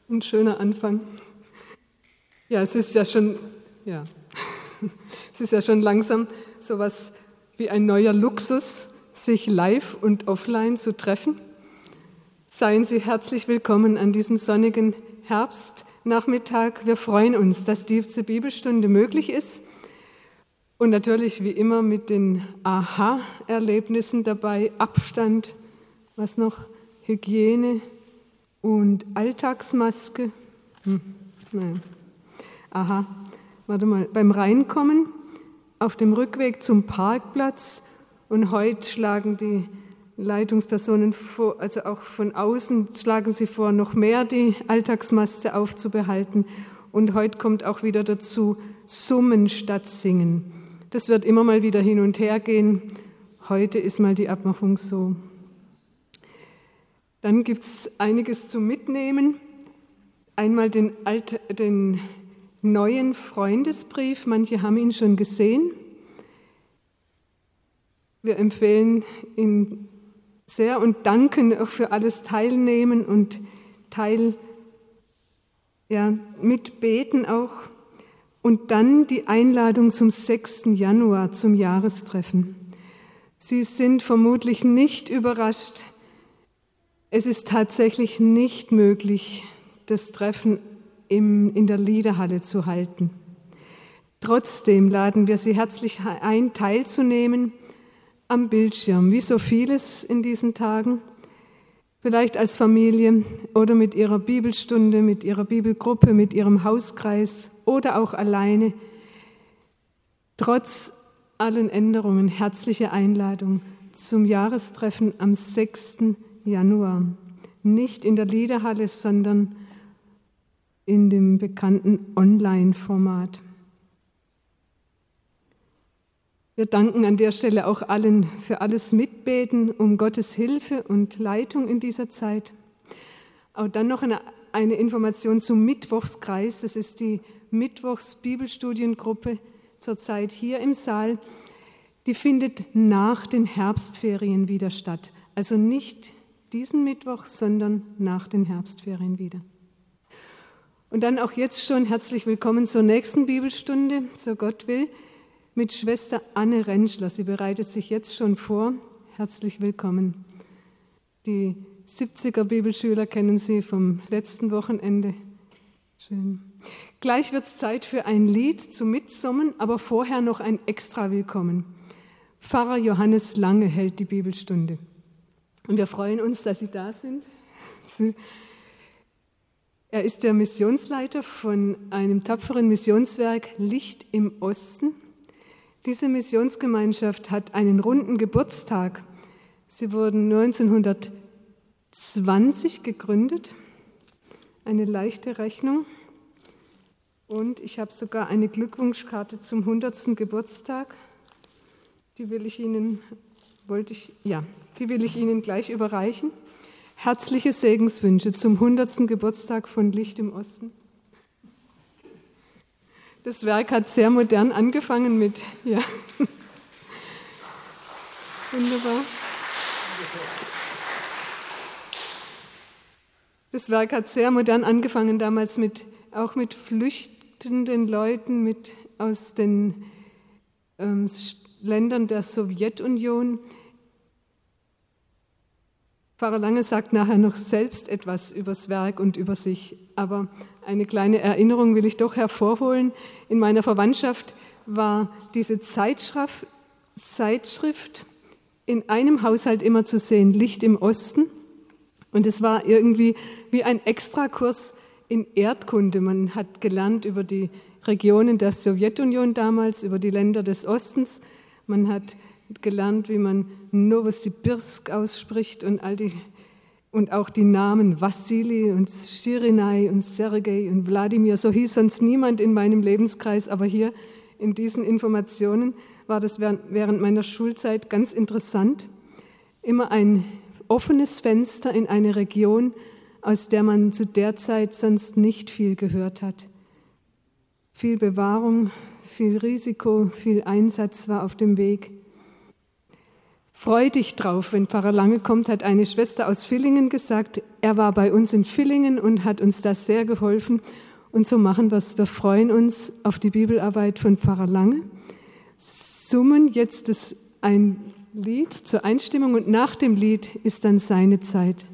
Ein schöner Anfang. Ja, es ist ja schon langsam sowas wie ein neuer Luxus, sich live und offline zu treffen. Seien Sie herzlich willkommen an diesem sonnigen Herbstnachmittag. Wir freuen uns, dass diese Bibelstunde möglich ist und natürlich wie immer mit den Aha-Erlebnissen dabei, Abstand, was noch, Hygiene und Alltagsmaske. Aha, warte mal, beim Reinkommen auf dem Rückweg zum Parkplatz und heute schlagen die Leitungspersonen vor, also auch von außen schlagen sie vor, noch mehr die Alltagsmaske aufzubehalten. Und heute kommt auch wieder dazu, Summen statt Singen. Das wird immer mal wieder hin und her gehen. Heute ist mal die Abmachung so. Dann gibt es einiges zu mitnehmen. Einmal den neuen Freundesbrief. Manche haben ihn schon gesehen. Wir empfehlen ihn sehr und danken auch für alles Teilnehmen und mitbeten auch. Und dann die Einladung zum 6. Januar, zum Jahrestreffen. Sie sind vermutlich nicht überrascht. Es ist tatsächlich nicht möglich, das Treffen in der Liederhalle zu halten. Trotzdem laden wir Sie herzlich ein, teilzunehmen am Bildschirm, wie so vieles in diesen Tagen, vielleicht als Familie oder mit Ihrer Bibelstunde, mit Ihrer Bibelgruppe, mit Ihrem Hauskreis oder auch alleine. Trotz allen Änderungen herzliche Einladung zum Jahrestreffen am 6. Januar. Nicht in der Liederhalle, sondern in dem bekannten Online-Format. Wir danken an der Stelle auch allen für alles Mitbeten, um Gottes Hilfe und Leitung in dieser Zeit. Auch dann noch eine Information zum Mittwochskreis. Das ist die Mittwochs-Bibelstudiengruppe zurzeit hier im Saal. Die findet nach den Herbstferien wieder statt. Also nicht diesen Mittwoch, sondern nach den Herbstferien wieder. Und dann auch jetzt schon herzlich willkommen zur nächsten Bibelstunde, so Gott will, mit Schwester Anne Rentschler. Sie bereitet sich jetzt schon vor. Herzlich willkommen. Die 70er Bibelschüler kennen Sie vom letzten Wochenende. Schön. Gleich wird es Zeit für ein Lied zum Mitsummen, aber vorher noch ein extra Willkommen. Pfarrer Johannes Lange hält die Bibelstunde. Und wir freuen uns, dass Sie da sind. Er ist der Missionsleiter von einem tapferen Missionswerk Licht im Osten. Diese Missionsgemeinschaft hat einen runden Geburtstag. Sie wurden 1920 gegründet. Eine leichte Rechnung. Und ich habe sogar eine Glückwunschkarte zum 100. Geburtstag. Die will ich Ihnen gleich überreichen. Herzliche Segenswünsche zum 100. Geburtstag von Licht im Osten. Das Werk hat sehr modern angefangen mit, wunderbar. Das Werk hat sehr modern angefangen, damals auch mit flüchtenden Leuten aus den Ländern der Sowjetunion. Pfarrer Lange sagt nachher noch selbst etwas übers Werk und über sich, aber eine kleine Erinnerung will ich doch hervorholen. In meiner Verwandtschaft war diese Zeitschrift in einem Haushalt immer zu sehen, Licht im Osten. Und es war irgendwie wie ein Extrakurs in Erdkunde. Man hat gelernt über die Regionen der Sowjetunion damals, über die Länder des Ostens. Man hat gelernt, wie man Novosibirsk ausspricht und auch die Namen Wassili und Shirinai und Sergei und Wladimir. So hieß sonst niemand in meinem Lebenskreis, aber hier in diesen Informationen war das während meiner Schulzeit ganz interessant. Immer ein offenes Fenster in eine Region, aus der man zu der Zeit sonst nicht viel gehört hat. Viel Bewahrung, viel Risiko, viel Einsatz war auf dem Weg. freu dich drauf, wenn Pfarrer Lange kommt, hat eine Schwester aus Villingen gesagt. Er war bei uns in Villingen und hat uns da sehr geholfen. Und so machen wir es. Wir freuen uns auf die Bibelarbeit von Pfarrer Lange, summen jetzt ein Lied zur Einstimmung und nach dem Lied ist dann seine Zeit.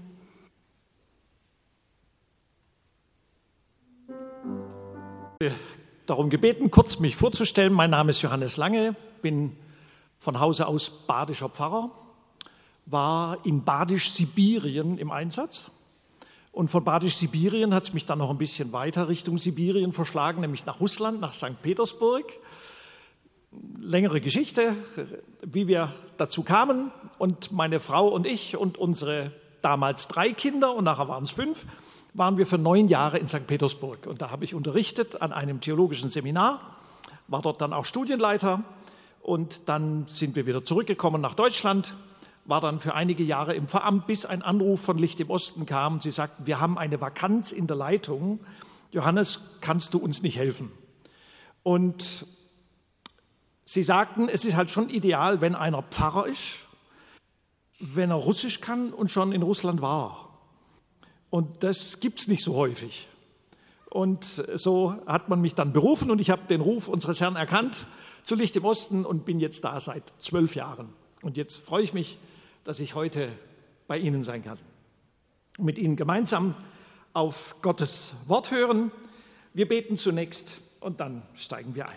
Darum gebeten, kurz mich vorzustellen. Mein Name ist Johannes Lange, bin von Hause aus badischer Pfarrer, war in Badisch-Sibirien im Einsatz und von Badisch-Sibirien hat es mich dann noch ein bisschen weiter Richtung Sibirien verschlagen, nämlich nach Russland, nach St. Petersburg. Längere Geschichte, wie wir dazu kamen und meine Frau und ich und unsere damals 3 Kinder und nachher waren es 5, waren wir für 9 Jahre in St. Petersburg und da habe ich unterrichtet an einem theologischen Seminar, war dort dann auch Studienleiter. Und dann sind wir wieder zurückgekommen nach Deutschland, war dann für einige Jahre im Pfarramt, bis ein Anruf von Licht im Osten kam. Sie sagten, wir haben eine Vakanz in der Leitung. Johannes, kannst du uns nicht helfen? Und sie sagten, es ist halt schon ideal, wenn einer Pfarrer ist, wenn er Russisch kann und schon in Russland war. Und das gibt es nicht so häufig. Und so hat man mich dann berufen und ich habe den Ruf unseres Herrn erkannt, zu Licht im Osten und bin jetzt da seit 12 Jahren. Und jetzt freue ich mich, dass ich heute bei Ihnen sein kann. Und mit Ihnen gemeinsam auf Gottes Wort hören. Wir beten zunächst und dann steigen wir ein.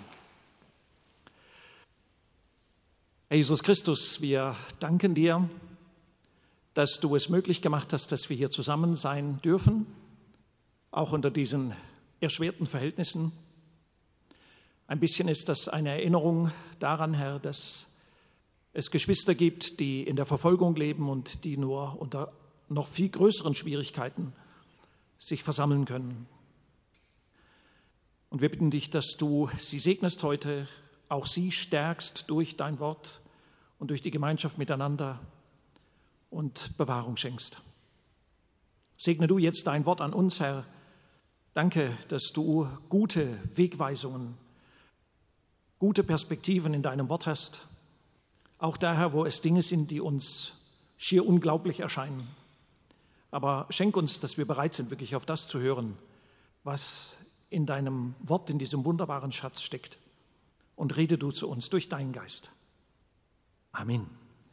Herr Jesus Christus, wir danken dir, dass du es möglich gemacht hast, dass wir hier zusammen sein dürfen, auch unter diesen erschwerten Verhältnissen. Ein bisschen ist das eine Erinnerung daran, Herr, dass es Geschwister gibt, die in der Verfolgung leben und die nur unter noch viel größeren Schwierigkeiten sich versammeln können. Und wir bitten dich, dass du sie segnest heute, auch sie stärkst durch dein Wort und durch die Gemeinschaft miteinander und Bewahrung schenkst. Segne du jetzt dein Wort an uns, Herr. Danke, dass du gute Wegweisungen, gute Perspektiven in deinem Wort hast, auch daher, wo es Dinge sind, die uns schier unglaublich erscheinen. Aber schenk uns, dass wir bereit sind, wirklich auf das zu hören, was in deinem Wort, in diesem wunderbaren Schatz steckt. Und rede du zu uns durch deinen Geist. Amen.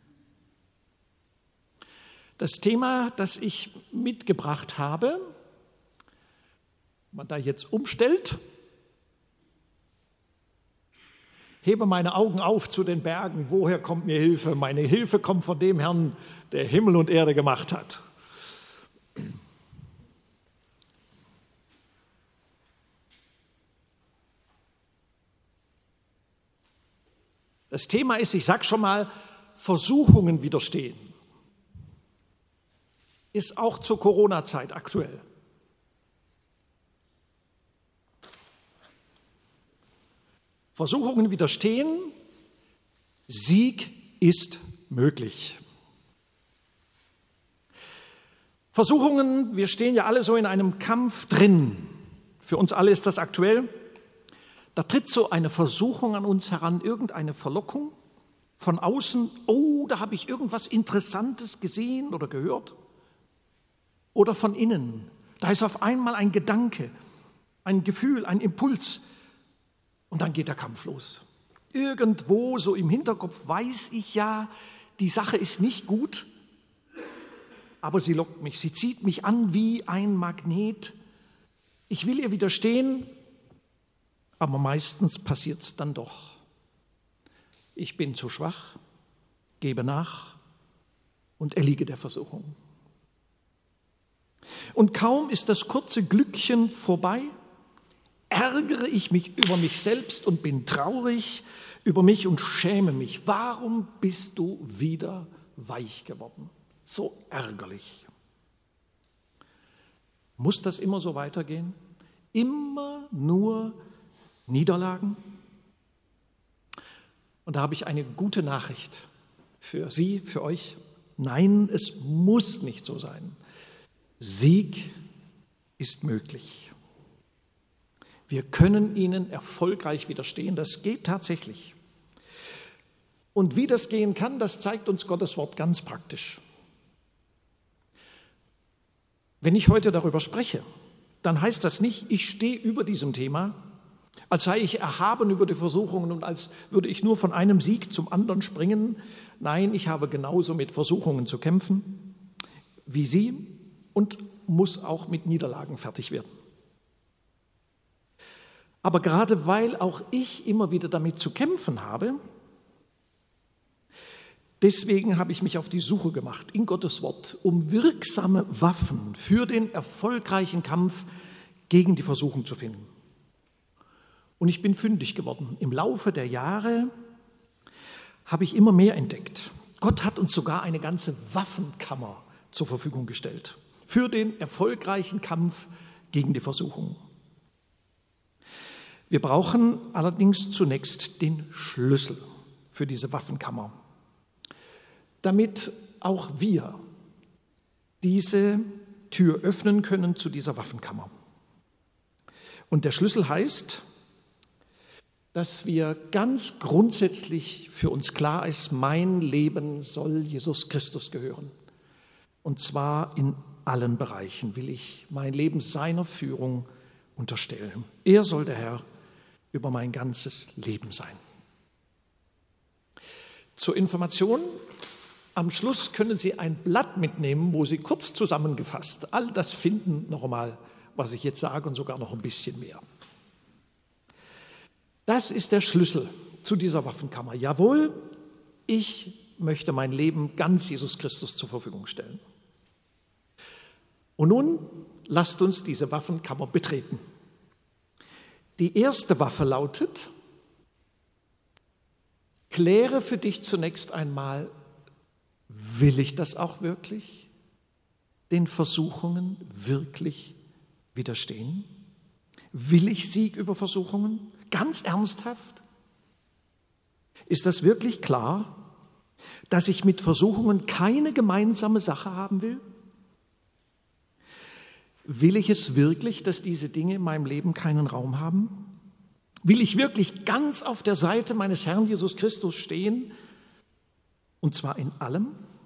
Das Thema, das ich mitgebracht habe, wenn man da jetzt umstellt, hebe meine Augen auf zu den Bergen, woher kommt mir Hilfe? Meine Hilfe kommt von dem Herrn, der Himmel und Erde gemacht hat. Das Thema ist, ich sage schon mal, Versuchungen widerstehen. Ist auch zur Corona-Zeit aktuell. Versuchungen widerstehen, Sieg ist möglich. Versuchungen, wir stehen ja alle so in einem Kampf drin. Für uns alle ist das aktuell. Da tritt so eine Versuchung an uns heran, irgendeine Verlockung von außen. Oh, da habe ich irgendwas Interessantes gesehen oder gehört. Oder von innen. Da ist auf einmal ein Gedanke, ein Gefühl, ein Impuls. Und dann geht der Kampf los. Irgendwo so im Hinterkopf weiß ich ja, die Sache ist nicht gut, aber sie lockt mich, sie zieht mich an wie ein Magnet. Ich will ihr widerstehen, aber meistens passiert es dann doch. Ich bin zu schwach, gebe nach und erliege der Versuchung. Und kaum ist das kurze Glückchen vorbei, ärgere ich mich über mich selbst und bin traurig über mich und schäme mich. Warum bist du wieder weich geworden? So ärgerlich. Muss das immer so weitergehen? Immer nur Niederlagen? Und da habe ich eine gute Nachricht für Sie, für euch. Nein, es muss nicht so sein. Sieg ist möglich. Wir können ihnen erfolgreich widerstehen. Das geht tatsächlich. Und wie das gehen kann, das zeigt uns Gottes Wort ganz praktisch. Wenn ich heute darüber spreche, dann heißt das nicht, ich stehe über diesem Thema, als sei ich erhaben über die Versuchungen und als würde ich nur von einem Sieg zum anderen springen. Nein, ich habe genauso mit Versuchungen zu kämpfen wie Sie und muss auch mit Niederlagen fertig werden. Aber gerade weil auch ich immer wieder damit zu kämpfen habe, deswegen habe ich mich auf die Suche gemacht in Gottes Wort, um wirksame Waffen für den erfolgreichen Kampf gegen die Versuchung zu finden. Und ich bin fündig geworden. Im Laufe der Jahre habe ich immer mehr entdeckt. Gott hat uns sogar eine ganze Waffenkammer zur Verfügung gestellt für den erfolgreichen Kampf gegen die Versuchung. Wir brauchen allerdings zunächst den Schlüssel für diese Waffenkammer, damit auch wir diese Tür öffnen können zu dieser Waffenkammer. Und der Schlüssel heißt, dass wir ganz grundsätzlich für uns klar ist, mein Leben soll Jesus Christus gehören. Und zwar in allen Bereichen will ich mein Leben seiner Führung unterstellen. Er soll der Herr über mein ganzes Leben sein. Zur Information, am Schluss können Sie ein Blatt mitnehmen, wo Sie kurz zusammengefasst all das finden, noch einmal, was ich jetzt sage und sogar noch ein bisschen mehr. Das ist der Schlüssel zu dieser Waffenkammer. Jawohl, ich möchte mein Leben ganz Jesus Christus zur Verfügung stellen. Und nun lasst uns diese Waffenkammer betreten. Die erste Waffe lautet, kläre für dich zunächst einmal, will ich das auch wirklich? Den Versuchungen wirklich widerstehen? Will ich Sieg über Versuchungen? Ganz ernsthaft? Ist das wirklich klar, dass ich mit Versuchungen keine gemeinsame Sache haben will? Will ich es wirklich, dass diese Dinge in meinem Leben keinen Raum haben? Will ich wirklich ganz auf der Seite meines Herrn Jesus Christus stehen? Und zwar in allem?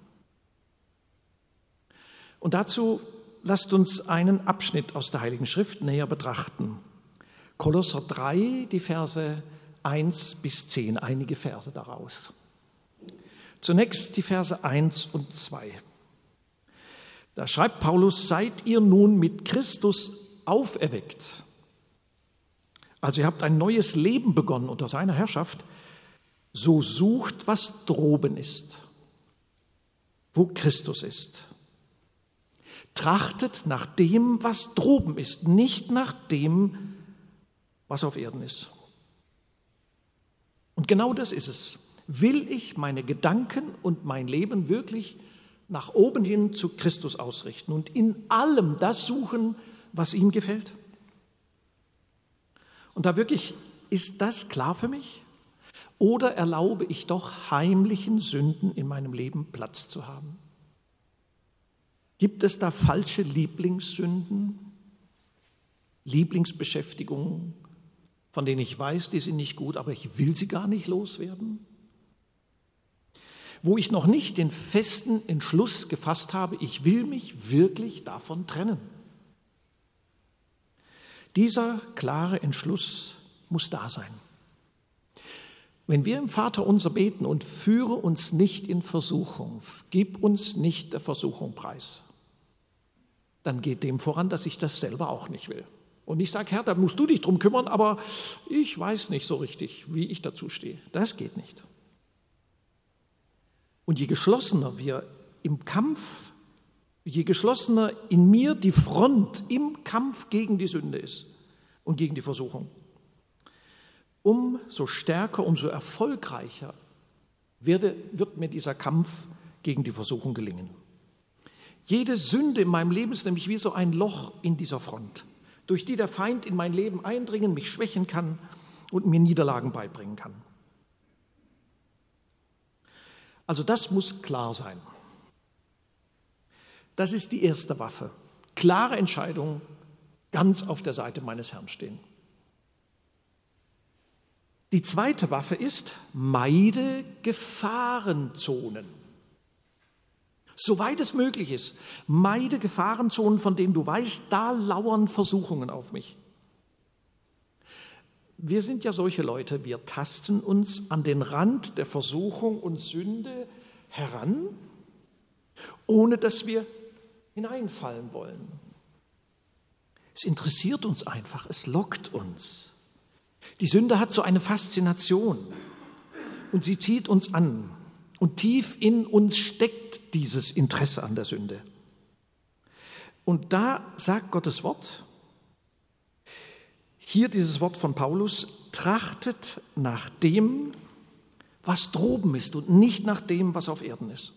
Und dazu lasst uns einen Abschnitt aus der Heiligen Schrift näher betrachten. Kolosser 3, die Verse 1 bis 10, einige Verse daraus. Zunächst die Verse 1 und 2. Da schreibt Paulus, seid ihr nun mit Christus auferweckt. Also ihr habt ein neues Leben begonnen unter seiner Herrschaft. So sucht, was droben ist, wo Christus ist. Trachtet nach dem, was droben ist, nicht nach dem, was auf Erden ist. Und genau das ist es. Will ich meine Gedanken und mein Leben wirklich nach oben hin zu Christus ausrichten und in allem das suchen, was ihm gefällt? Und da wirklich, ist das klar für mich? Oder erlaube ich doch heimlichen Sünden in meinem Leben Platz zu haben? Gibt es da falsche Lieblingssünden, Lieblingsbeschäftigungen, von denen ich weiß, die sind nicht gut, aber ich will sie gar nicht loswerden? Wo ich noch nicht den festen Entschluss gefasst habe, ich will mich wirklich davon trennen. Dieser klare Entschluss muss da sein. Wenn wir im Vater unser beten und führe uns nicht in Versuchung, gib uns nicht der Versuchung preis, dann geht dem voran, dass ich das selber auch nicht will. Und ich sage, Herr, da musst du dich drum kümmern, aber ich weiß nicht so richtig, wie ich dazu stehe. Das geht nicht. Und je geschlossener wir im Kampf, je geschlossener in mir die Front im Kampf gegen die Sünde ist und gegen die Versuchung, umso stärker, umso erfolgreicher wird mir dieser Kampf gegen die Versuchung gelingen. Jede Sünde in meinem Leben ist nämlich wie so ein Loch in dieser Front, durch die der Feind in mein Leben eindringen, mich schwächen kann und mir Niederlagen beibringen kann. Also das muss klar sein. Das ist die erste Waffe. Klare Entscheidung, ganz auf der Seite meines Herrn stehen. Die zweite Waffe ist, meide Gefahrenzonen. Soweit es möglich ist, meide Gefahrenzonen, von denen du weißt, da lauern Versuchungen auf mich. Wir sind ja solche Leute, wir tasten uns an den Rand der Versuchung und Sünde heran, ohne dass wir hineinfallen wollen. Es interessiert uns einfach, es lockt uns. Die Sünde hat so eine Faszination und sie zieht uns an. Und tief in uns steckt dieses Interesse an der Sünde. Und da sagt Gottes Wort, hier dieses Wort von Paulus, trachtet nach dem, was droben ist und nicht nach dem, was auf Erden ist.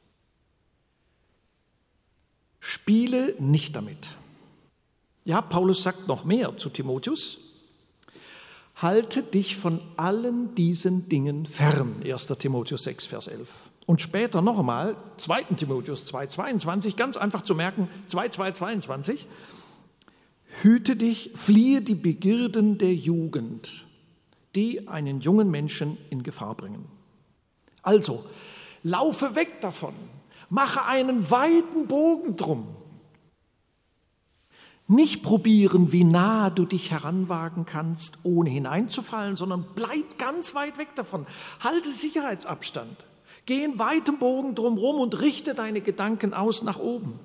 Spiele nicht damit. Ja, Paulus sagt noch mehr zu Timotheus. Halte dich von allen diesen Dingen fern, 1. Timotheus 6, Vers 11. Und später noch einmal, 2. Timotheus 2, 22, ganz einfach zu merken, 2, 22. Hüte dich, fliehe die Begierden der Jugend, die einen jungen Menschen in Gefahr bringen. Also, laufe weg davon, mache einen weiten Bogen drum. Nicht probieren, wie nah du dich heranwagen kannst, ohne hineinzufallen, sondern bleib ganz weit weg davon. Halte Sicherheitsabstand. Geh in weitem Bogen drumherum und richte deine Gedanken aus nach oben.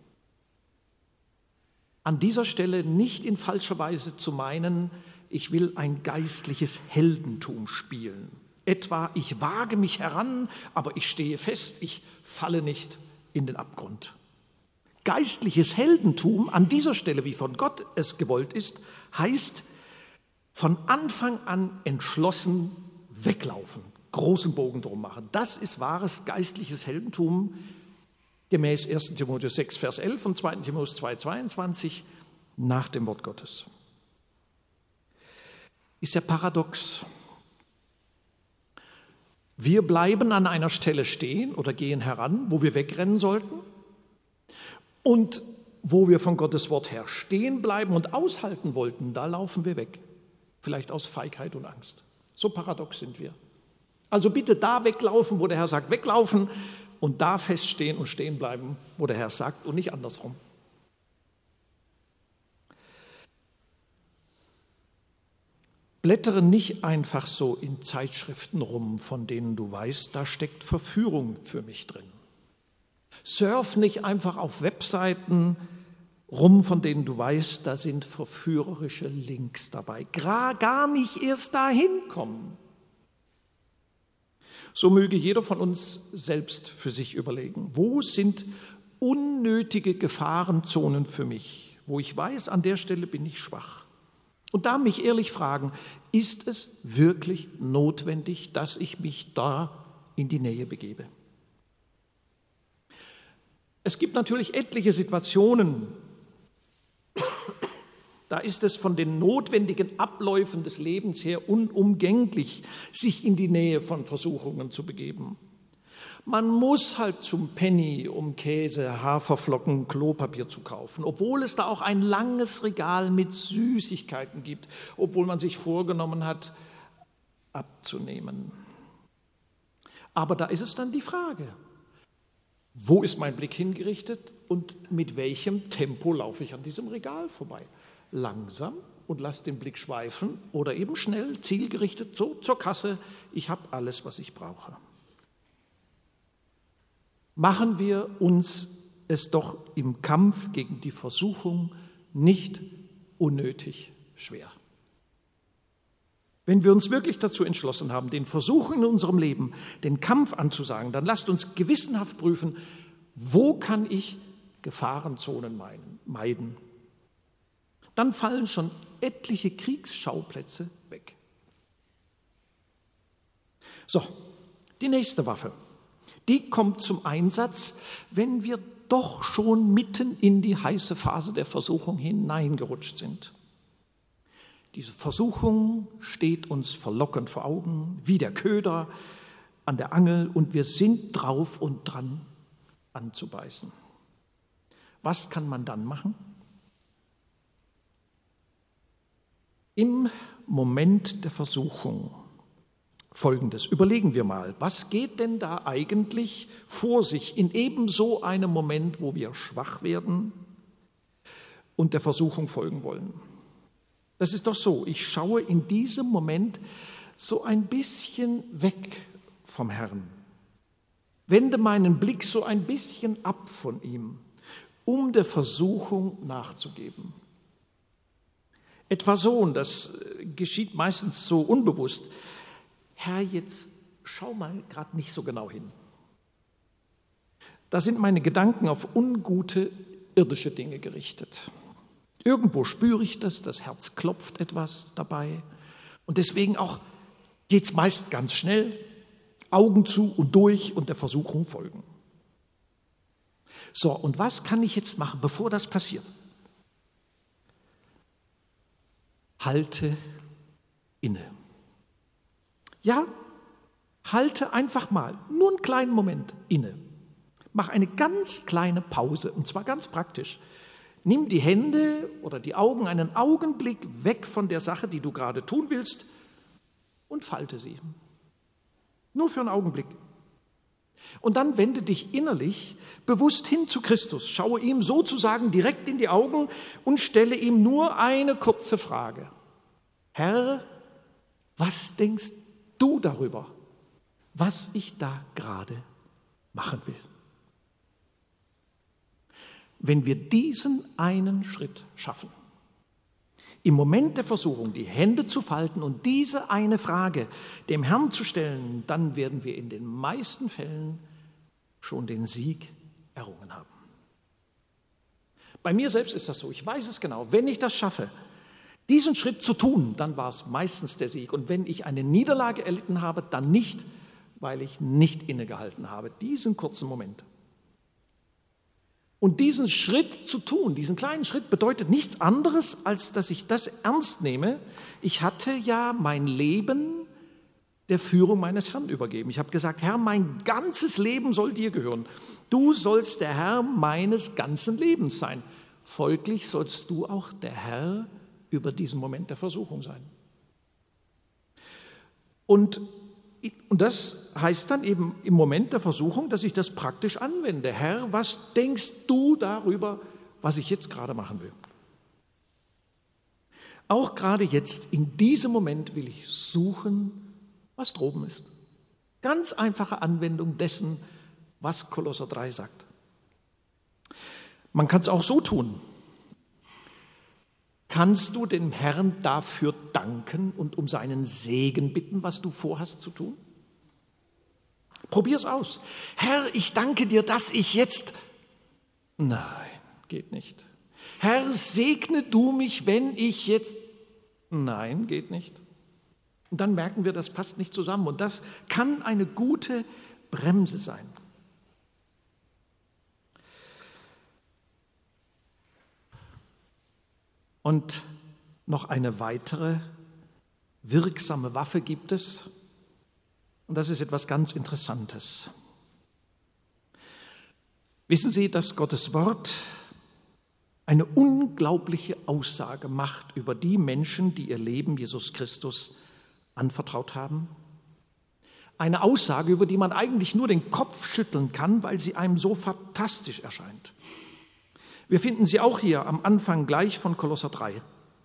An dieser Stelle nicht in falscher Weise zu meinen, ich will ein geistliches Heldentum spielen. Etwa, ich wage mich heran, aber ich stehe fest, ich falle nicht in den Abgrund. Geistliches Heldentum an dieser Stelle, wie von Gott es gewollt ist, heißt von Anfang an entschlossen weglaufen, großen Bogen drum machen. Das ist wahres geistliches Heldentum, gemäß 1. Timotheus 6, Vers 11 und 2. Timotheus 2, 22 nach dem Wort Gottes. Ist ja paradox. Wir bleiben an einer Stelle stehen oder gehen heran, wo wir wegrennen sollten. Und wo wir von Gottes Wort her stehen bleiben und aushalten wollten, da laufen wir weg. Vielleicht aus Feigheit und Angst. So paradox sind wir. Also bitte da weglaufen, wo der Herr sagt, weglaufen, und da feststehen und stehen bleiben, wo der Herr sagt, und nicht andersrum. Blättere nicht einfach so in Zeitschriften rum, von denen du weißt, da steckt Verführung für mich drin. Surf nicht einfach auf Webseiten rum, von denen du weißt, da sind verführerische Links dabei. Gar nicht erst dahin kommen. So möge jeder von uns selbst für sich überlegen, wo sind unnötige Gefahrenzonen für mich, wo ich weiß, an der Stelle bin ich schwach. Und da mich ehrlich fragen, ist es wirklich notwendig, dass ich mich da in die Nähe begebe? Es gibt natürlich etliche Situationen, da ist es von den notwendigen Abläufen des Lebens her unumgänglich, sich in die Nähe von Versuchungen zu begeben. Man muss halt zum Penny, um Käse, Haferflocken, Klopapier zu kaufen, obwohl es da auch ein langes Regal mit Süßigkeiten gibt, obwohl man sich vorgenommen hat, abzunehmen. Aber da ist es dann die Frage, wo ist mein Blick hingerichtet und mit welchem Tempo laufe ich an diesem Regal vorbei? Langsam und lass den Blick schweifen oder eben schnell, zielgerichtet, so zur Kasse, ich habe alles, was ich brauche. Machen wir uns es doch im Kampf gegen die Versuchung nicht unnötig schwer. Wenn wir uns wirklich dazu entschlossen haben, den Versuchungen in unserem Leben den Kampf anzusagen, dann lasst uns gewissenhaft prüfen, wo kann ich Gefahrenzonen meiden. Dann fallen schon etliche Kriegsschauplätze weg. So, die nächste Waffe, die kommt zum Einsatz, wenn wir doch schon mitten in die heiße Phase der Versuchung hineingerutscht sind. Diese Versuchung steht uns verlockend vor Augen, wie der Köder an der Angel, und wir sind drauf und dran anzubeißen. Was kann man dann machen? Im Moment der Versuchung Folgendes. Überlegen wir mal, was geht denn da eigentlich vor sich in ebenso einem Moment, wo wir schwach werden und der Versuchung folgen wollen? Das ist doch so, ich schaue in diesem Moment so ein bisschen weg vom Herrn, wende meinen Blick so ein bisschen ab von ihm, um der Versuchung nachzugeben. Etwa so, und das geschieht meistens so unbewusst: Herr, jetzt schau mal gerade nicht so genau hin. Da sind meine Gedanken auf ungute irdische Dinge gerichtet. Irgendwo spüre ich das Herz klopft etwas dabei. Und deswegen auch geht es meist ganz schnell, Augen zu und durch und der Versuchung folgen. So, und was kann ich jetzt machen, bevor das passiert? Halte inne. Ja, halte einfach mal, nur einen kleinen Moment inne. Mach eine ganz kleine Pause, und zwar ganz praktisch. Nimm die Hände oder die Augen einen Augenblick weg von der Sache, die du gerade tun willst, und falte sie. Nur für einen Augenblick. Und dann wende dich innerlich bewusst hin zu Christus. Schaue ihm sozusagen direkt in die Augen und stelle ihm nur eine kurze Frage. Herr, was denkst du darüber, was ich da gerade machen will? Wenn wir diesen einen Schritt schaffen, im Moment der Versuchung die Hände zu falten und diese eine Frage dem Herrn zu stellen, dann werden wir in den meisten Fällen schon den Sieg errungen haben. Bei mir selbst ist das so, ich weiß es genau, wenn ich das schaffe, diesen Schritt zu tun, dann war es meistens der Sieg. Und wenn ich eine Niederlage erlitten habe, dann nicht, weil ich nicht innegehalten habe, diesen kurzen Moment. Und diesen Schritt zu tun, diesen kleinen Schritt, bedeutet nichts anderes, als dass ich das ernst nehme. Ich hatte ja mein Leben der Führung meines Herrn übergeben. Ich habe gesagt, Herr, mein ganzes Leben soll dir gehören. Du sollst der Herr meines ganzen Lebens sein. Folglich sollst du auch der Herr über diesen Moment der Versuchung sein. Und das heißt dann eben im Moment der Versuchung, dass ich das praktisch anwende. Herr, was denkst du darüber, was ich jetzt gerade machen will? Auch gerade jetzt, in diesem Moment, will ich suchen, was droben ist. Ganz einfache Anwendung dessen, was Kolosser 3 sagt. Man kann es auch so tun. Kannst du dem Herrn dafür danken und um seinen Segen bitten, was du vorhast zu tun? Probier es aus. Herr, ich danke dir, dass ich jetzt... Nein, geht nicht. Herr, segne du mich, wenn ich jetzt... Nein, geht nicht. Und dann merken wir, das passt nicht zusammen. Und das kann eine gute Bremse sein. Und noch eine weitere wirksame Waffe gibt es. Und das ist etwas ganz Interessantes. Wissen Sie, dass Gottes Wort eine unglaubliche Aussage macht über die Menschen, die ihr Leben Jesus Christus anvertraut haben? Eine Aussage, über die man eigentlich nur den Kopf schütteln kann, weil sie einem so fantastisch erscheint. Wir finden sie auch hier am Anfang gleich von Kolosser 3.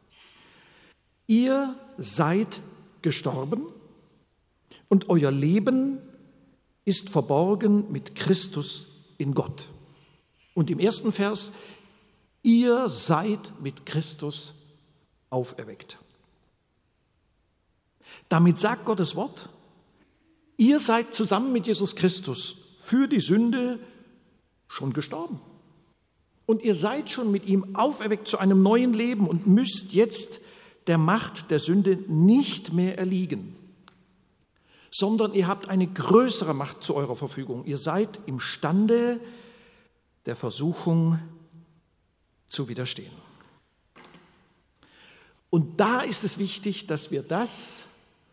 Ihr seid gestorben und euer Leben ist verborgen mit Christus in Gott. Und im ersten Vers, ihr seid mit Christus auferweckt. Damit sagt Gottes Wort, ihr seid zusammen mit Jesus Christus für die Sünde schon gestorben. Und ihr seid schon mit ihm auferweckt zu einem neuen Leben und müsst jetzt der Macht der Sünde nicht mehr erliegen, sondern ihr habt eine größere Macht zu eurer Verfügung. Ihr seid imstande, der Versuchung zu widerstehen. Und da ist es wichtig, dass wir das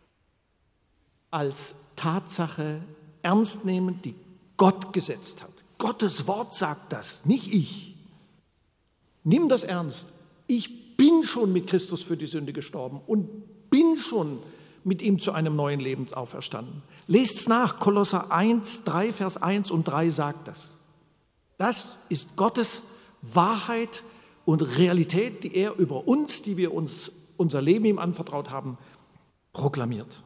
als Tatsache ernst nehmen, die Gott gesetzt hat. Gottes Wort sagt das, nicht ich. Nimm das ernst. Ich bin schon mit Christus für die Sünde gestorben und bin schon mit ihm zu einem neuen Leben auferstanden. Lest's nach, Kolosser 1, 3, Vers 1 und 3 sagt das. Das ist Gottes Wahrheit und Realität, die er über uns, die wir uns unser Leben ihm anvertraut haben, proklamiert.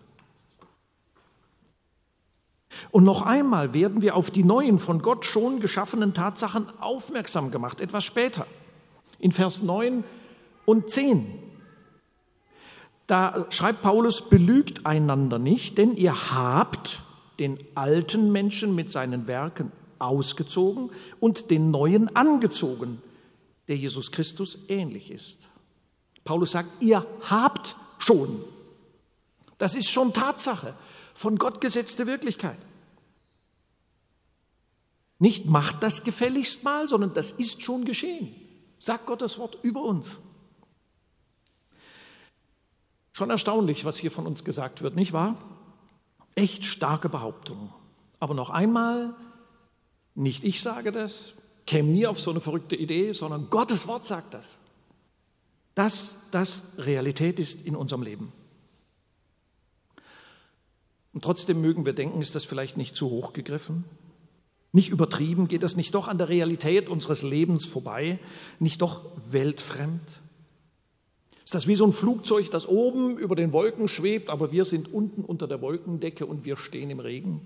Und noch einmal werden wir auf die neuen, von Gott schon geschaffenen Tatsachen aufmerksam gemacht, etwas später, in Vers 9 und 10. Da schreibt Paulus, belügt einander nicht, denn ihr habt den alten Menschen mit seinen Werken ausgezogen und den neuen angezogen, der Jesus Christus ähnlich ist. Paulus sagt, ihr habt schon. Das ist schon Tatsache, von Gott gesetzte Wirklichkeit. Nicht macht das gefälligst mal, sondern das ist schon geschehen, sagt Gottes Wort über uns. Schon erstaunlich, was hier von uns gesagt wird, nicht wahr? Echt starke Behauptungen. Aber noch einmal, nicht ich sage das, käme nie auf so eine verrückte Idee, sondern Gottes Wort sagt das. Dass das Realität ist in unserem Leben. Und trotzdem mögen wir denken, ist das vielleicht nicht zu hoch gegriffen? Nicht übertrieben? Geht das nicht doch an der Realität unseres Lebens vorbei? Nicht doch weltfremd? Ist das wie so ein Flugzeug, das oben über den Wolken schwebt, aber wir sind unten unter der Wolkendecke und wir stehen im Regen?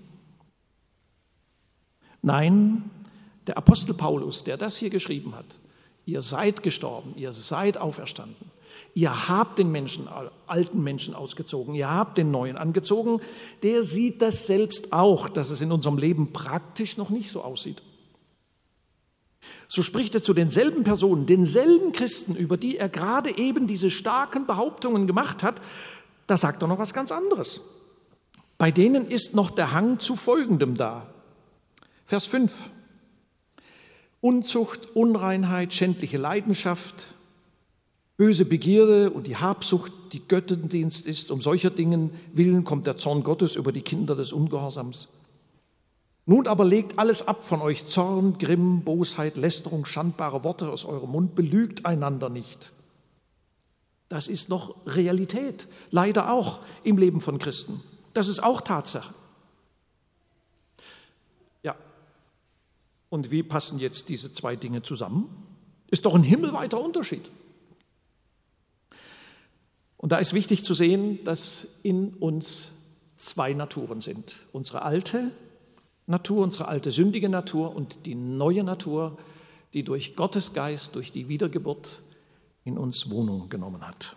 Nein, der Apostel Paulus, der das hier geschrieben hat, ihr seid gestorben, ihr seid auferstanden, ihr habt den alten Menschen ausgezogen, ihr habt den neuen angezogen, der sieht das selbst auch, dass es in unserem Leben praktisch noch nicht so aussieht. So spricht er zu denselben Personen, denselben Christen, über die er gerade eben diese starken Behauptungen gemacht hat, da sagt er noch was ganz anderes. Bei denen ist noch der Hang zu Folgendem da. Vers 5. Unzucht, Unreinheit, schändliche Leidenschaft, böse Begierde und die Habsucht, die Götzendienst ist. Um solcher Dingen willen kommt der Zorn Gottes über die Kinder des Ungehorsams. Nun aber legt alles ab von euch, Zorn, Grimm, Bosheit, Lästerung, schandbare Worte aus eurem Mund, belügt einander nicht. Das ist noch Realität, leider auch im Leben von Christen. Das ist auch Tatsache. Ja, und wie passen jetzt diese zwei Dinge zusammen? Ist doch ein himmelweiter Unterschied. Und da ist wichtig zu sehen, dass in uns zwei Naturen sind. Unsere alte Natur, unsere alte sündige Natur und die neue Natur, die durch Gottes Geist, durch die Wiedergeburt in uns Wohnung genommen hat.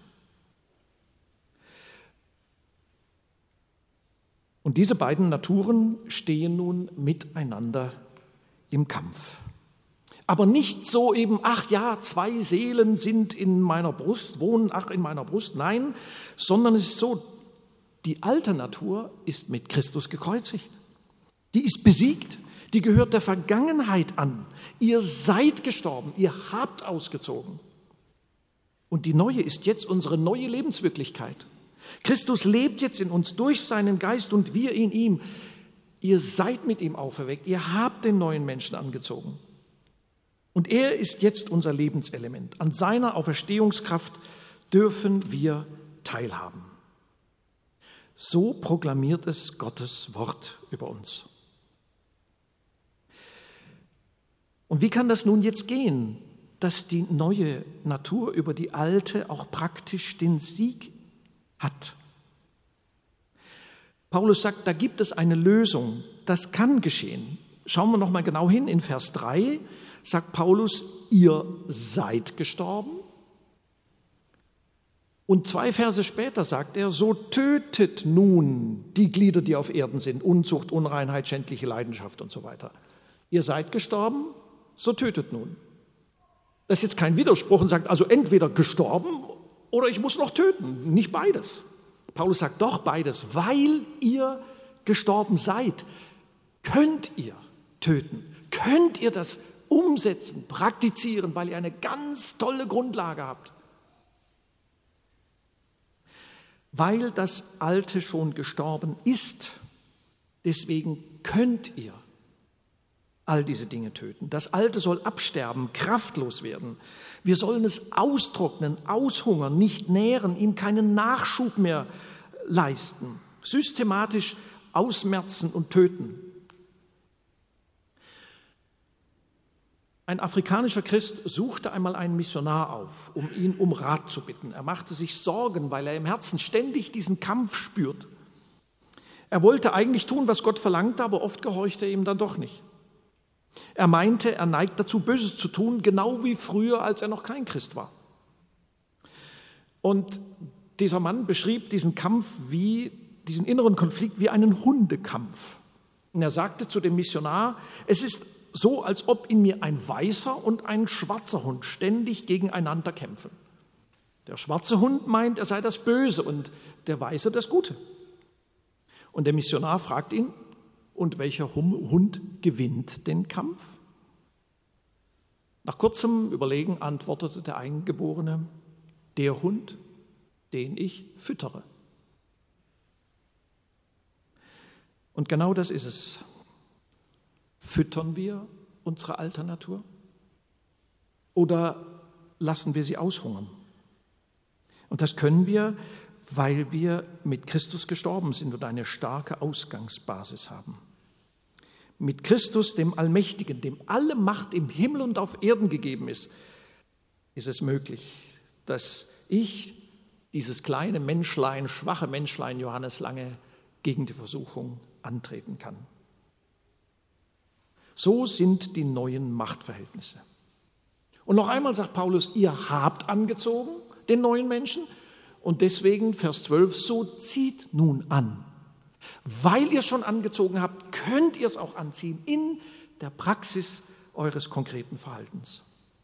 Und diese beiden Naturen stehen nun miteinander im Kampf. Aber nicht so eben, ach ja, zwei Seelen sind in meiner Brust, wohnen in meiner Brust, nein, sondern es ist so, die alte Natur ist mit Christus gekreuzigt. Die ist besiegt, die gehört der Vergangenheit an. Ihr seid gestorben, ihr habt ausgezogen. Und die neue ist jetzt unsere neue Lebenswirklichkeit. Christus lebt jetzt in uns durch seinen Geist und wir in ihm. Ihr seid mit ihm auferweckt, ihr habt den neuen Menschen angezogen. Und er ist jetzt unser Lebenselement. An seiner Auferstehungskraft dürfen wir teilhaben. So proklamiert es Gottes Wort über uns. Und wie kann das nun jetzt gehen, dass die neue Natur über die alte auch praktisch den Sieg hat? Paulus sagt, da gibt es eine Lösung. Das kann geschehen. Schauen wir noch mal genau hin. In Vers 3 sagt Paulus, ihr seid gestorben. Und 2 Verse später sagt er, so tötet nun die Glieder, die auf Erden sind, Unzucht, Unreinheit, schändliche Leidenschaft und so weiter. Ihr seid gestorben, so tötet nun. Das ist jetzt kein Widerspruch und sagt, also entweder gestorben oder ich muss noch töten. Nicht beides. Paulus sagt doch beides. Weil ihr gestorben seid, könnt ihr töten. Könnt ihr das umsetzen, praktizieren, weil ihr eine ganz tolle Grundlage habt. Weil das Alte schon gestorben ist, deswegen könnt ihr all diese Dinge töten. Das Alte soll absterben, kraftlos werden. Wir sollen es austrocknen, aushungern, nicht nähren, ihm keinen Nachschub mehr leisten, systematisch ausmerzen und töten. Ein afrikanischer Christ suchte einmal einen Missionar auf, um ihn um Rat zu bitten. Er machte sich Sorgen, weil er im Herzen ständig diesen Kampf spürt. Er wollte eigentlich tun, was Gott verlangte, aber oft gehorchte er ihm dann doch nicht. Er meinte, er neigt dazu, Böses zu tun, genau wie früher, als er noch kein Christ war. Und dieser Mann beschrieb diesen Kampf diesen inneren Konflikt wie einen Hundekampf. Und er sagte zu dem Missionar, es ist so, als ob in mir ein weißer und ein schwarzer Hund ständig gegeneinander kämpfen. Der schwarze Hund meint, er sei das Böse und der weiße das Gute. Und der Missionar fragt ihn, und welcher Hund gewinnt den Kampf? Nach kurzem Überlegen antwortete der Eingeborene, der Hund, den ich füttere. Und genau das ist es. Füttern wir unsere alte Natur oder lassen wir sie aushungern? Und das können wir, weil wir mit Christus gestorben sind und eine starke Ausgangsbasis haben. Mit Christus, dem Allmächtigen, dem alle Macht im Himmel und auf Erden gegeben ist es möglich, dass ich, dieses kleine Menschlein, schwache Menschlein Johannes Lange, gegen die Versuchung antreten kann. So sind die neuen Machtverhältnisse. Und noch einmal sagt Paulus, ihr habt angezogen den neuen Menschen und deswegen, Vers 12, so zieht nun an. Weil ihr schon angezogen habt, könnt ihr es auch anziehen in der Praxis eures konkreten Verhaltens.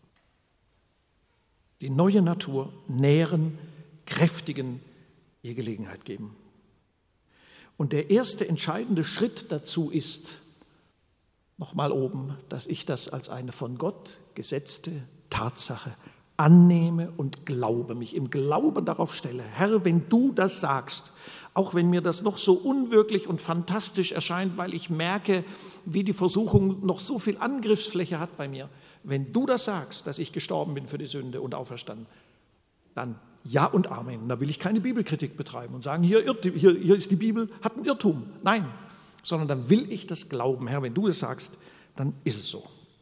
Die neue Natur nähren, kräftigen, ihr Gelegenheit geben. Und der erste entscheidende Schritt dazu ist, nochmal oben, dass ich das als eine von Gott gesetzte Tatsache annehme und glaube, mich im Glauben darauf stelle. Herr, wenn du das sagst, auch wenn mir das noch so unwirklich und fantastisch erscheint, weil ich merke, wie die Versuchung noch so viel Angriffsfläche hat bei mir, wenn du das sagst, dass ich gestorben bin für die Sünde und auferstanden, dann ja und Amen. Da will ich keine Bibelkritik betreiben und sagen, hier ist die Bibel, hat einen Irrtum. Nein, sondern dann will ich das glauben. Herr, wenn du es sagst, dann ist es so.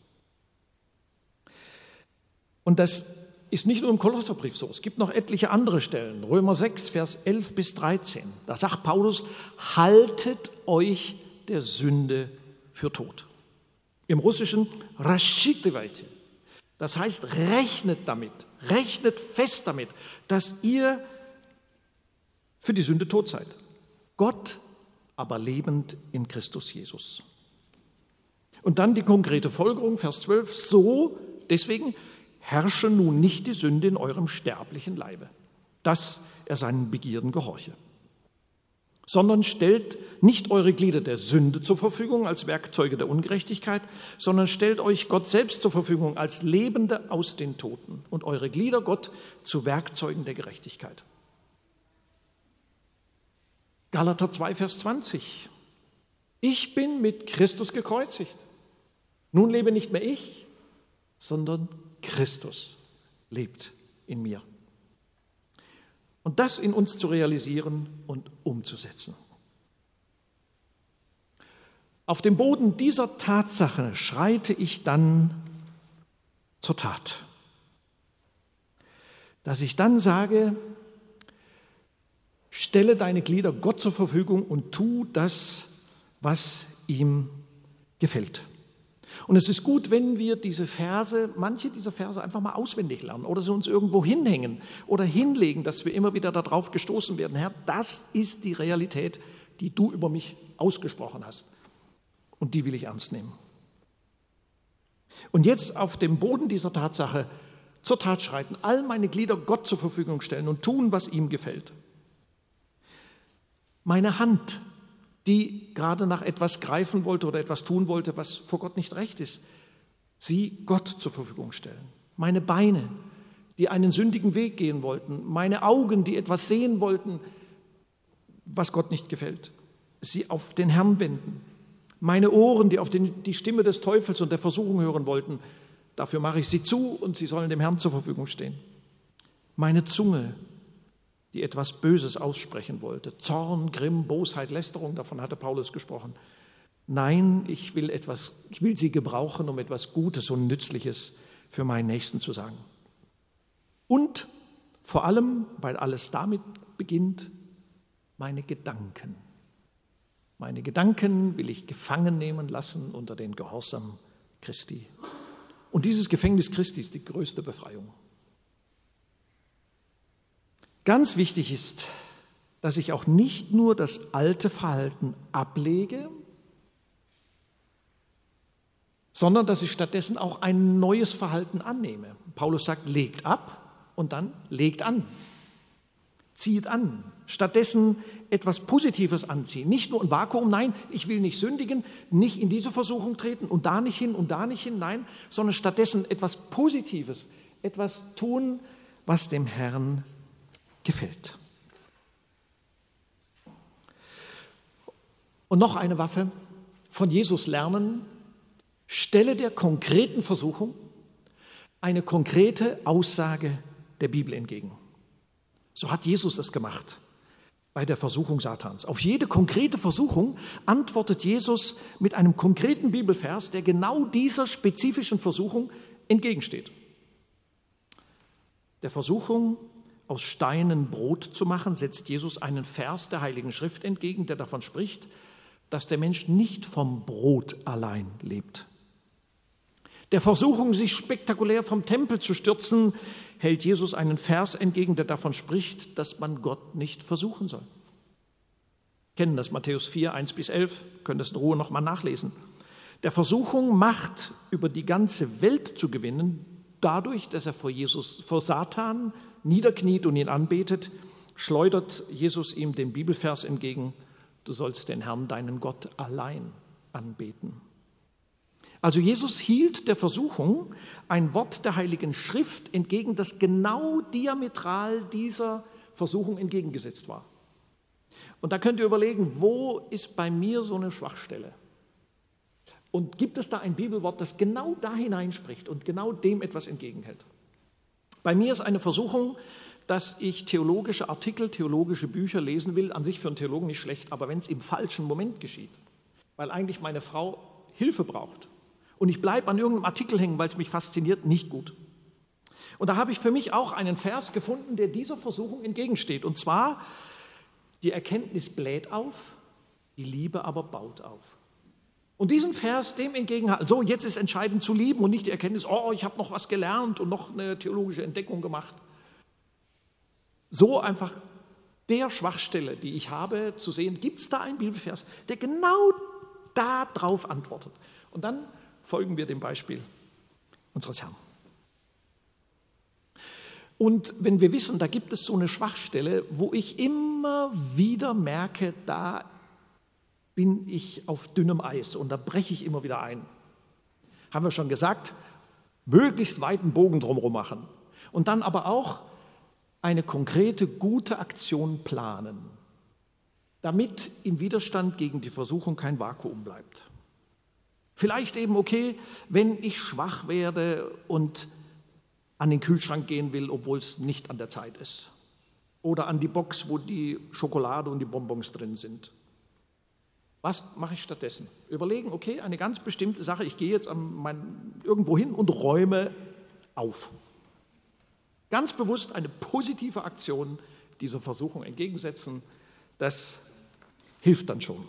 Und das ist nicht nur im Kolosserbrief so. Es gibt noch etliche andere Stellen. Römer 6, Vers 11 bis 13. Da sagt Paulus, haltet euch der Sünde für tot. Im Russischen raschitevajte. Das heißt, rechnet damit, rechnet fest damit, dass ihr für die Sünde tot seid. Gott aber lebend in Christus Jesus. Und dann die konkrete Folgerung, Vers 12, so, deswegen herrsche nun nicht die Sünde in eurem sterblichen Leibe, dass er seinen Begierden gehorche, sondern stellt nicht eure Glieder der Sünde zur Verfügung als Werkzeuge der Ungerechtigkeit, sondern stellt euch Gott selbst zur Verfügung als Lebende aus den Toten und eure Glieder Gott zu Werkzeugen der Gerechtigkeit. Galater 2, Vers 20. Ich bin mit Christus gekreuzigt. Nun lebe nicht mehr ich, sondern Christus lebt in mir. Und das in uns zu realisieren und umzusetzen. Auf dem Boden dieser Tatsache schreite ich dann zur Tat. Dass ich dann sage, stelle deine Glieder Gott zur Verfügung und tu das, was ihm gefällt. Und es ist gut, wenn wir manche dieser Verse einfach mal auswendig lernen oder sie uns irgendwo hinhängen oder hinlegen, dass wir immer wieder darauf gestoßen werden. Herr, das ist die Realität, die du über mich ausgesprochen hast. Und die will ich ernst nehmen. Und jetzt auf dem Boden dieser Tatsache zur Tat schreiten, all meine Glieder Gott zur Verfügung stellen und tun, was ihm gefällt. Meine Hand, die gerade nach etwas greifen wollte oder etwas tun wollte, was vor Gott nicht recht ist, sie Gott zur Verfügung stellen. Meine Beine, die einen sündigen Weg gehen wollten, meine Augen, die etwas sehen wollten, was Gott nicht gefällt, sie auf den Herrn wenden. Meine Ohren, die auf die Stimme des Teufels und der Versuchung hören wollten, dafür mache ich sie zu und sie sollen dem Herrn zur Verfügung stehen. Meine Zunge, die etwas Böses aussprechen wollte. Zorn, Grimm, Bosheit, Lästerung, davon hatte Paulus gesprochen. Nein, ich will sie gebrauchen, um etwas Gutes und Nützliches für meinen Nächsten zu sagen. Und vor allem, weil alles damit beginnt, meine Gedanken. Meine Gedanken will ich gefangen nehmen lassen unter den Gehorsam Christi. Und dieses Gefängnis Christi ist die größte Befreiung. Ganz wichtig ist, dass ich auch nicht nur das alte Verhalten ablege, sondern dass ich stattdessen auch ein neues Verhalten annehme. Paulus sagt, legt ab und dann legt an. Zieht an. Stattdessen etwas Positives anziehen. Nicht nur ein Vakuum, nein, ich will nicht sündigen, nicht in diese Versuchung treten und da nicht hin, nein, sondern stattdessen etwas Positives, etwas tun, was dem Herrn gefällt. Und noch eine Waffe, von Jesus lernen, stelle der konkreten Versuchung eine konkrete Aussage der Bibel entgegen. So hat Jesus es gemacht bei der Versuchung Satans. Auf jede konkrete Versuchung antwortet Jesus mit einem konkreten Bibelvers, der genau dieser spezifischen Versuchung entgegensteht. Der Versuchung, aus Steinen Brot zu machen, setzt Jesus einen Vers der Heiligen Schrift entgegen, der davon spricht, dass der Mensch nicht vom Brot allein lebt. Der Versuchung, sich spektakulär vom Tempel zu stürzen, hält Jesus einen Vers entgegen, der davon spricht, dass man Gott nicht versuchen soll. Wir kennen das, Matthäus 4, 1-11, können das in Ruhe nochmal nachlesen. Der Versuchung, Macht über die ganze Welt zu gewinnen, dadurch, dass er vor Satan niederkniet und ihn anbetet, schleudert Jesus ihm den Bibelvers entgegen, du sollst den Herrn, deinen Gott, allein anbeten. Also Jesus hielt der Versuchung ein Wort der Heiligen Schrift entgegen, das genau diametral dieser Versuchung entgegengesetzt war. Und da könnt ihr überlegen, wo ist bei mir so eine Schwachstelle? Und gibt es da ein Bibelwort, das genau da hineinspricht und genau dem etwas entgegenhält? Bei mir ist eine Versuchung, dass ich theologische Artikel, theologische Bücher lesen will, an sich für einen Theologen nicht schlecht, aber wenn es im falschen Moment geschieht, weil eigentlich meine Frau Hilfe braucht, und ich bleibe an irgendeinem Artikel hängen, weil es mich fasziniert, nicht gut. Und da habe ich für mich auch einen Vers gefunden, der dieser Versuchung entgegensteht. Und zwar, die Erkenntnis bläht auf, die Liebe aber baut auf. Und diesen Vers dem entgegenhalten, so jetzt ist entscheidend zu lieben und nicht die Erkenntnis, oh, ich habe noch was gelernt und noch eine theologische Entdeckung gemacht. So einfach der Schwachstelle, die ich habe, zu sehen, gibt es da einen Bibelvers, der genau darauf antwortet. Und dann folgen wir dem Beispiel unseres Herrn. Und wenn wir wissen, da gibt es so eine Schwachstelle, wo ich immer wieder merke, da bin ich auf dünnem Eis und da breche ich immer wieder ein. Haben wir schon gesagt, möglichst weiten Bogen drumherum machen. Und dann aber auch eine konkrete, gute Aktion planen, damit im Widerstand gegen die Versuchung kein Vakuum bleibt. Vielleicht eben, okay, wenn ich schwach werde und an den Kühlschrank gehen will, obwohl es nicht an der Zeit ist. Oder an die Box, wo die Schokolade und die Bonbons drin sind. Was mache ich stattdessen? Überlegen, okay, eine ganz bestimmte Sache, ich gehe jetzt irgendwo hin und räume auf. Ganz bewusst eine positive Aktion dieser Versuchung entgegensetzen, das hilft dann schon.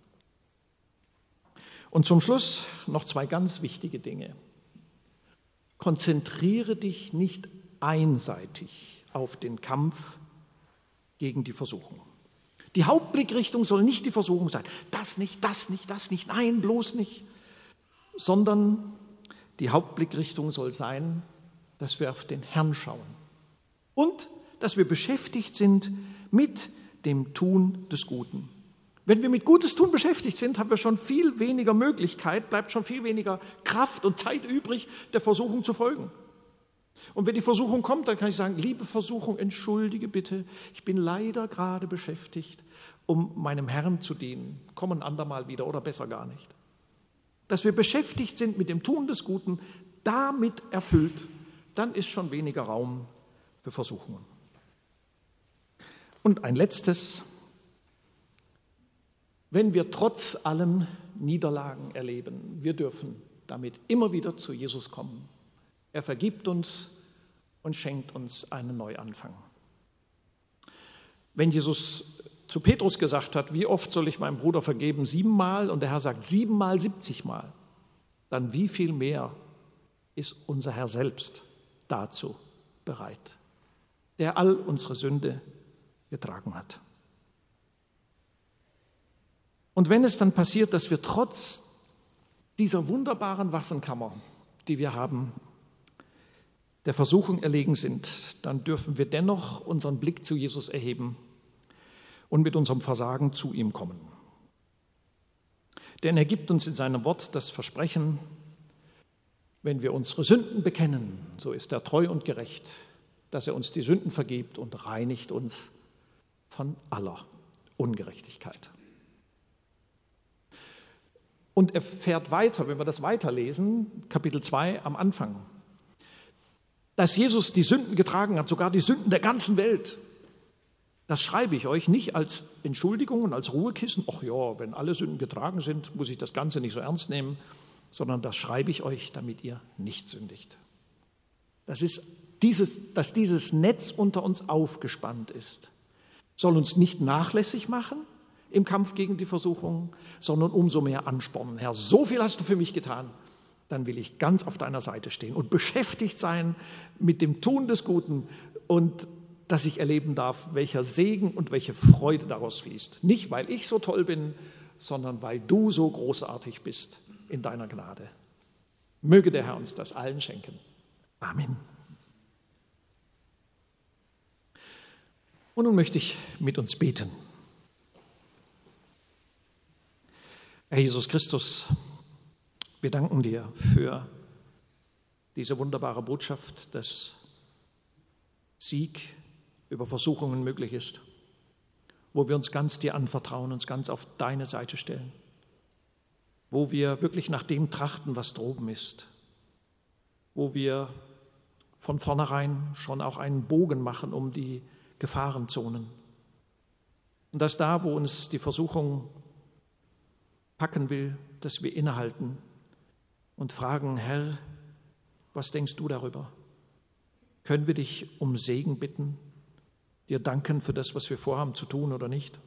Und zum Schluss noch zwei ganz wichtige Dinge. Konzentriere dich nicht einseitig auf den Kampf gegen die Versuchung. Die Hauptblickrichtung soll nicht die Versuchung sein, das nicht, nein, bloß nicht, sondern die Hauptblickrichtung soll sein, dass wir auf den Herrn schauen und dass wir beschäftigt sind mit dem Tun des Guten. Wenn wir mit Gutes tun beschäftigt sind, haben wir schon viel weniger Möglichkeit, bleibt schon viel weniger Kraft und Zeit übrig, der Versuchung zu folgen. Und wenn die Versuchung kommt, dann kann ich sagen, liebe Versuchung, entschuldige bitte, ich bin leider gerade beschäftigt, um meinem Herrn zu dienen. Komm ein andermal wieder oder besser gar nicht. Dass wir beschäftigt sind mit dem Tun des Guten, damit erfüllt, dann ist schon weniger Raum für Versuchungen. Und ein letztes: Wenn wir trotz allem Niederlagen erleben, wir dürfen damit immer wieder zu Jesus kommen. Er vergibt uns und schenkt uns einen Neuanfang. Wenn Jesus zu Petrus gesagt hat, wie oft soll ich meinem Bruder vergeben? 7-mal, und der Herr sagt 7-mal, 70-mal, dann wie viel mehr ist unser Herr selbst dazu bereit, der all unsere Sünde getragen hat. Und wenn es dann passiert, dass wir trotz dieser wunderbaren Waffenkammer, die wir haben, der Versuchung erlegen sind, dann dürfen wir dennoch unseren Blick zu Jesus erheben und mit unserem Versagen zu ihm kommen. Denn er gibt uns in seinem Wort das Versprechen: Wenn wir unsere Sünden bekennen, so ist er treu und gerecht, dass er uns die Sünden vergibt und reinigt uns von aller Ungerechtigkeit. Und er fährt weiter, wenn wir das weiterlesen, Kapitel 2 am Anfang, dass Jesus die Sünden getragen hat, sogar die Sünden der ganzen Welt. Das schreibe ich euch nicht als Entschuldigung und als Ruhekissen. Ach ja, wenn alle Sünden getragen sind, muss ich das Ganze nicht so ernst nehmen, sondern das schreibe ich euch, damit ihr nicht sündigt. Dass dieses Netz unter uns aufgespannt ist, soll uns nicht nachlässig machen im Kampf gegen die Versuchung, sondern umso mehr anspornen. Herr, so viel hast du für mich getan, dann will ich ganz auf deiner Seite stehen und beschäftigt sein mit dem Tun des Guten und dass ich erleben darf, welcher Segen und welche Freude daraus fließt. Nicht, weil ich so toll bin, sondern weil du so großartig bist in deiner Gnade. Möge der Herr uns das allen schenken. Amen. Und nun möchte ich mit uns beten. Herr Jesus Christus, wir danken dir für diese wunderbare Botschaft, dass Sieg über Versuchungen möglich ist, wo wir uns ganz dir anvertrauen, uns ganz auf deine Seite stellen, wo wir wirklich nach dem trachten, was droben ist, wo wir von vornherein schon auch einen Bogen machen um die Gefahrenzonen. Und dass da, wo uns die Versuchung packen will, dass wir innehalten und fragen: Herr, was denkst du darüber? Können wir dich um Segen bitten, dir danken für das, was wir vorhaben zu tun oder nicht?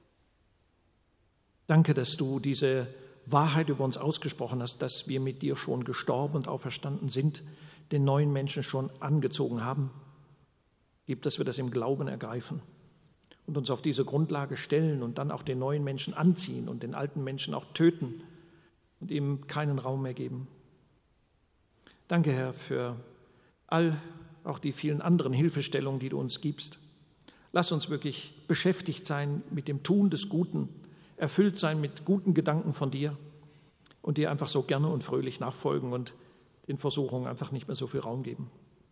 Danke, dass du diese Wahrheit über uns ausgesprochen hast, dass wir mit dir schon gestorben und auferstanden sind, den neuen Menschen schon angezogen haben. Gib, dass wir das im Glauben ergreifen und uns auf diese Grundlage stellen und dann auch den neuen Menschen anziehen und den alten Menschen auch töten und ihm keinen Raum mehr geben. Danke, Herr, für all auch die vielen anderen Hilfestellungen, die du uns gibst. Lass uns wirklich beschäftigt sein mit dem Tun des Guten, erfüllt sein mit guten Gedanken von dir und dir einfach so gerne und fröhlich nachfolgen und den Versuchungen einfach nicht mehr so viel Raum geben.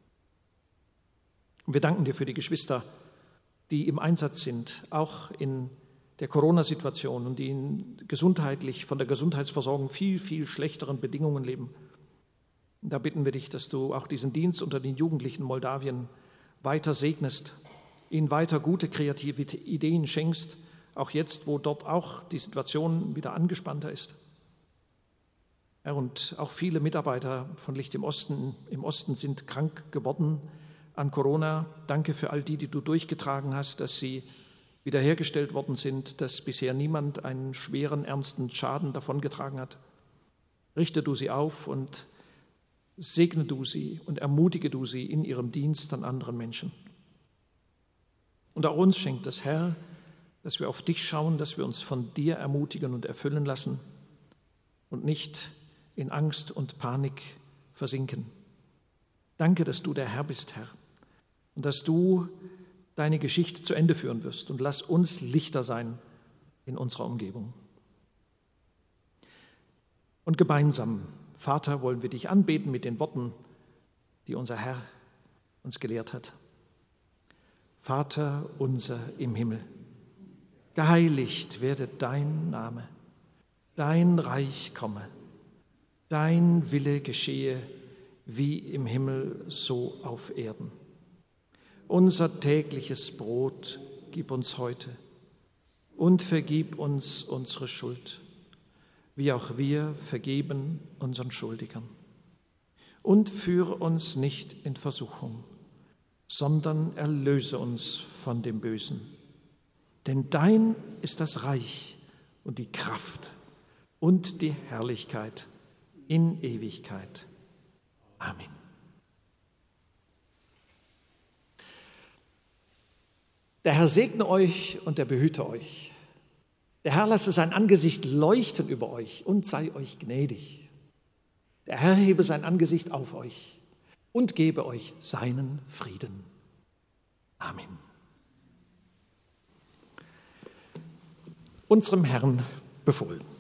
Und wir danken dir für die Geschwister, die im Einsatz sind, auch in der Corona-Situation und die gesundheitlich von der Gesundheitsversorgung viel, viel schlechteren Bedingungen leben. Und da bitten wir dich, dass du auch diesen Dienst unter den Jugendlichen Moldawien weiter segnest, ihnen weiter gute kreative Ideen schenkst, auch jetzt, wo dort auch die Situation wieder angespannter ist. Herr, und auch viele Mitarbeiter von Licht im Osten sind krank geworden an Corona. Danke für all die du durchgetragen hast, dass sie wiederhergestellt worden sind, dass bisher niemand einen schweren, ernsten Schaden davongetragen hat. Richte du sie auf und segne du sie und ermutige du sie in ihrem Dienst an anderen Menschen. Und auch uns schenkt das, Herr, dass wir auf dich schauen, dass wir uns von dir ermutigen und erfüllen lassen und nicht in Angst und Panik versinken. Danke, dass du der Herr bist, Herr, und dass du deine Geschichte zu Ende führen wirst. Und lass uns Lichter sein in unserer Umgebung. Und gemeinsam, Vater, wollen wir dich anbeten mit den Worten, die unser Herr uns gelehrt hat. Vater unser im Himmel, geheiligt werde dein Name, dein Reich komme, dein Wille geschehe, wie im Himmel, so auf Erden. Unser tägliches Brot gib uns heute und vergib uns unsere Schuld, wie auch wir vergeben unseren Schuldigern. Und führe uns nicht in Versuchung, sondern erlöse uns von dem Bösen. Denn dein ist das Reich und die Kraft und die Herrlichkeit in Ewigkeit. Amen. Der Herr segne euch und er behüte euch. Der Herr lasse sein Angesicht leuchten über euch und sei euch gnädig. Der Herr hebe sein Angesicht auf euch und gebe euch seinen Frieden. Amen. Unserem Herrn befohlen.